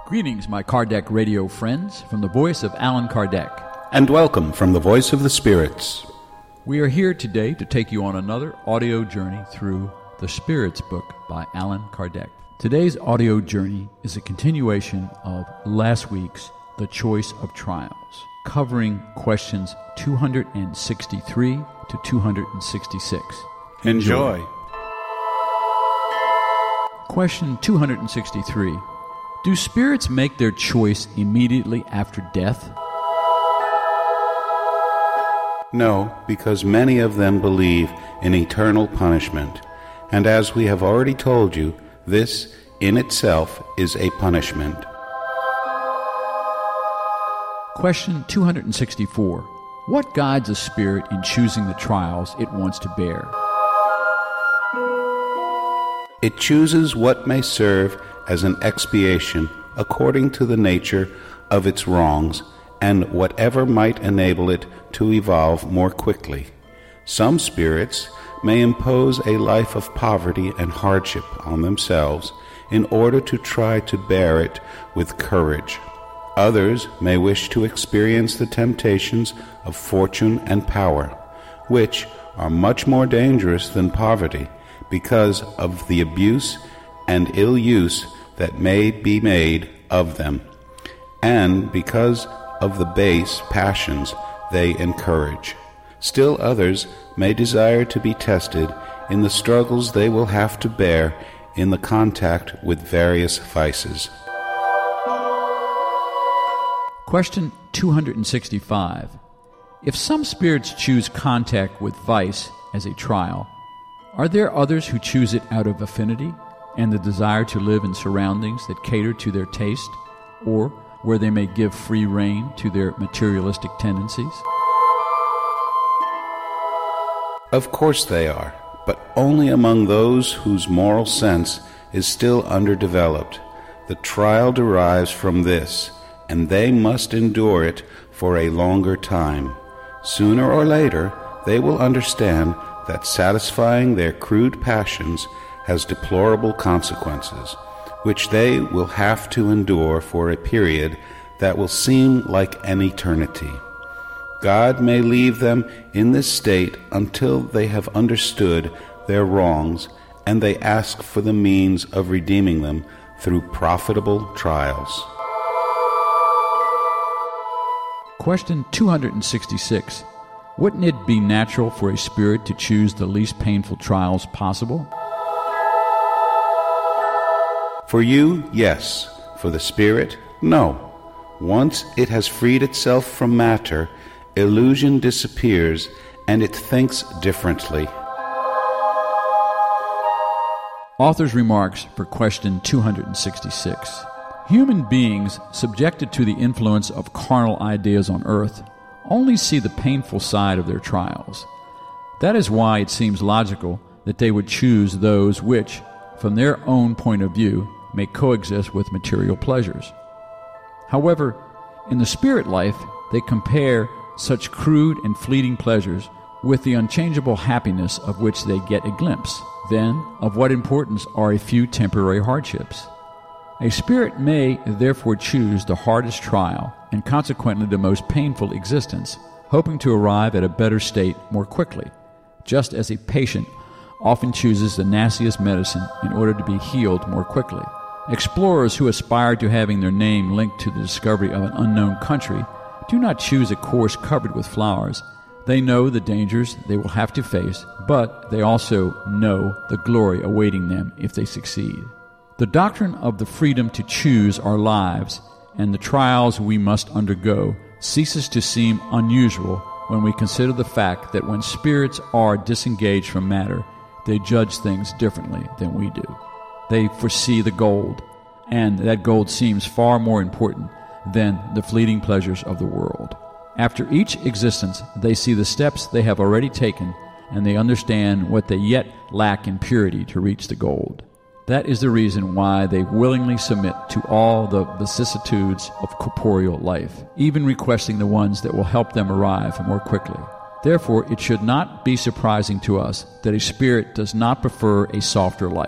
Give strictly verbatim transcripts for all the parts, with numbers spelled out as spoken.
Greetings, my Kardec radio friends, from the voice of Allan Kardec. And welcome from the voice of the spirits. We are here today to take you on another audio journey through the Spirits book by Allan Kardec. Today's audio journey is a continuation of last week's The Choice of Trials, covering questions two hundred sixty-three to two hundred sixty-six. Enjoy. Question two hundred sixty-three. Do spirits make their choice immediately after death? No, because many of them believe in eternal punishment. And as we have already told you, this in itself is a punishment. Question two hundred sixty-four. What guides a spirit in choosing the trials it wants to bear? It chooses what may serve as an expiation according to the nature of its wrongs and whatever might enable it to evolve more quickly. Some spirits may impose a life of poverty and hardship on themselves in order to try to bear it with courage. Others may wish to experience the temptations of fortune and power, which are much more dangerous than poverty because of the abuse and ill use that may be made of them, and because of the base passions they encourage. Still others may desire to be tested in the struggles they will have to bear in the contact with various vices. Question two hundred sixty-five. If some spirits choose contact with vice as a trial, are there others who choose it out of affinity and the desire to live in surroundings that cater to their taste, or where they may give free rein to their materialistic tendencies? Of course they are, but only among those whose moral sense is still underdeveloped. The trial derives from this, and they must endure it for a longer time. Sooner or later, they will understand that satisfying their crude passions has deplorable consequences, which they will have to endure for a period that will seem like an eternity. God may leave them in this state until they have understood their wrongs and they ask for the means of redeeming them through profitable trials. Question two hundred sixty-six. Wouldn't it be natural for a spirit to choose the least painful trials possible? For you, yes. For the spirit, no. Once it has freed itself from matter, illusion disappears and it thinks differently. Author's remarks for question two hundred sixty-six. Human beings subjected to the influence of carnal ideas on earth only see the painful side of their trials. That is why it seems logical that they would choose those which, from their own point of view, may coexist with material pleasures. However, in the spirit life, they compare such crude and fleeting pleasures with the unchangeable happiness of which they get a glimpse. Then, of what importance are a few temporary hardships? A spirit may therefore choose the hardest trial and consequently the most painful existence, hoping to arrive at a better state more quickly, just as a patient often chooses the nastiest medicine in order to be healed more quickly. Explorers who aspire to having their name linked to the discovery of an unknown country do not choose a course covered with flowers. They know the dangers they will have to face, but they also know the glory awaiting them if they succeed. The doctrine of the freedom to choose our lives and the trials we must undergo ceases to seem unusual when we consider the fact that when spirits are disengaged from matter, they judge things differently than we do. They foresee the gold, and that gold seems far more important than the fleeting pleasures of the world. After each existence, they see the steps they have already taken, and they understand what they yet lack in purity to reach the gold. That is the reason why they willingly submit to all the vicissitudes of corporeal life, even requesting the ones that will help them arrive more quickly. Therefore, it should not be surprising to us that a spirit does not prefer a softer life.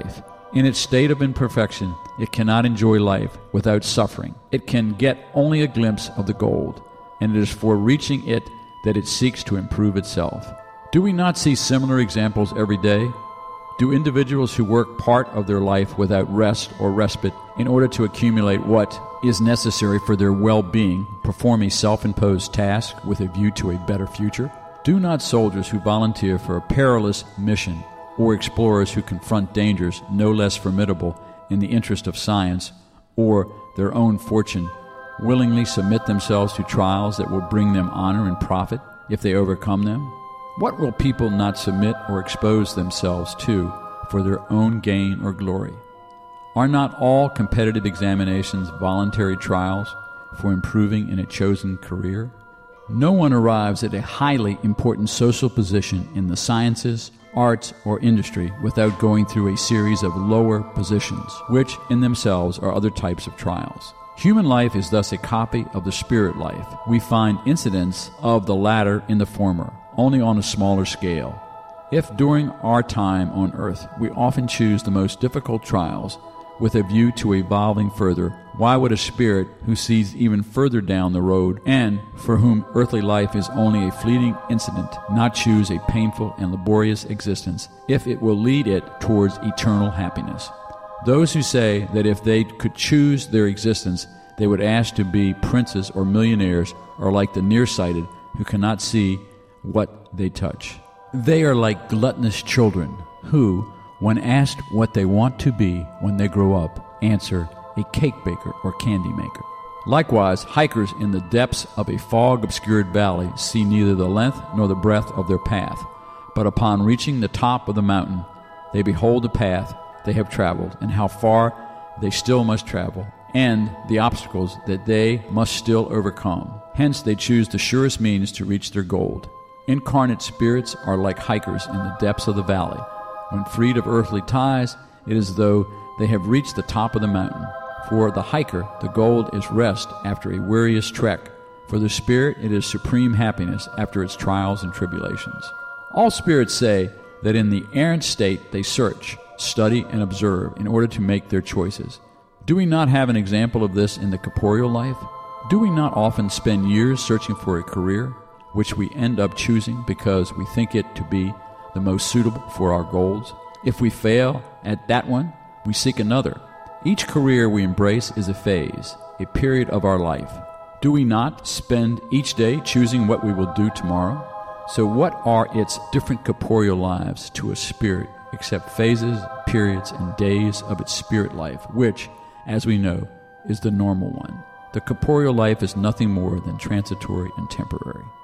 In its state of imperfection, it cannot enjoy life without suffering. It can get only a glimpse of the gold, and it is for reaching it that it seeks to improve itself. Do we not see similar examples every day? Do individuals who work part of their life without rest or respite in order to accumulate what is necessary for their well-being perform a self-imposed task with a view to a better future? Do not soldiers who volunteer for a perilous mission or explorers who confront dangers no less formidable in the interest of science or their own fortune willingly submit themselves to trials that will bring them honor and profit if they overcome them? What will people not submit or expose themselves to for their own gain or glory? Are not all competitive examinations voluntary trials for improving in a chosen career? No one arrives at a highly important social position in the sciences, arts, or industry without going through a series of lower positions, which in themselves are other types of trials. Human life is thus a copy of the spirit life. We find incidents of the latter in the former, only on a smaller scale. If during our time on earth we often choose the most difficult trials with a view to evolving further, why would a spirit who sees even further down the road and for whom earthly life is only a fleeting incident not choose a painful and laborious existence if it will lead it towards eternal happiness? Those who say that if they could choose their existence, they would ask to be princes or millionaires are like the nearsighted who cannot see what they touch. They are like gluttonous children who, when asked what they want to be when they grow up, answer a cake baker or candy maker. Likewise, hikers in the depths of a fog-obscured valley see neither the length nor the breadth of their path, but upon reaching the top of the mountain, they behold the path they have traveled and how far they still must travel, and the obstacles that they must still overcome. Hence they choose the surest means to reach their goal. Incarnate spirits are like hikers in the depths of the valley. When freed of earthly ties, it is as though they have reached the top of the mountain. For the hiker, the goal is rest after a wearious trek. For the spirit, it is supreme happiness after its trials and tribulations. All spirits say that in the errant state they search, study, and observe in order to make their choices. Do we not have an example of this in the corporeal life? Do we not often spend years searching for a career, which we end up choosing because we think it to be the most suitable for our goals? If we fail at that one, we seek another. Each career we embrace is a phase, a period of our life. Do we not spend each day choosing what we will do tomorrow? So what are its different corporeal lives to a spirit except phases, periods, and days of its spirit life, which, as we know, is the normal one? The corporeal life is nothing more than transitory and temporary.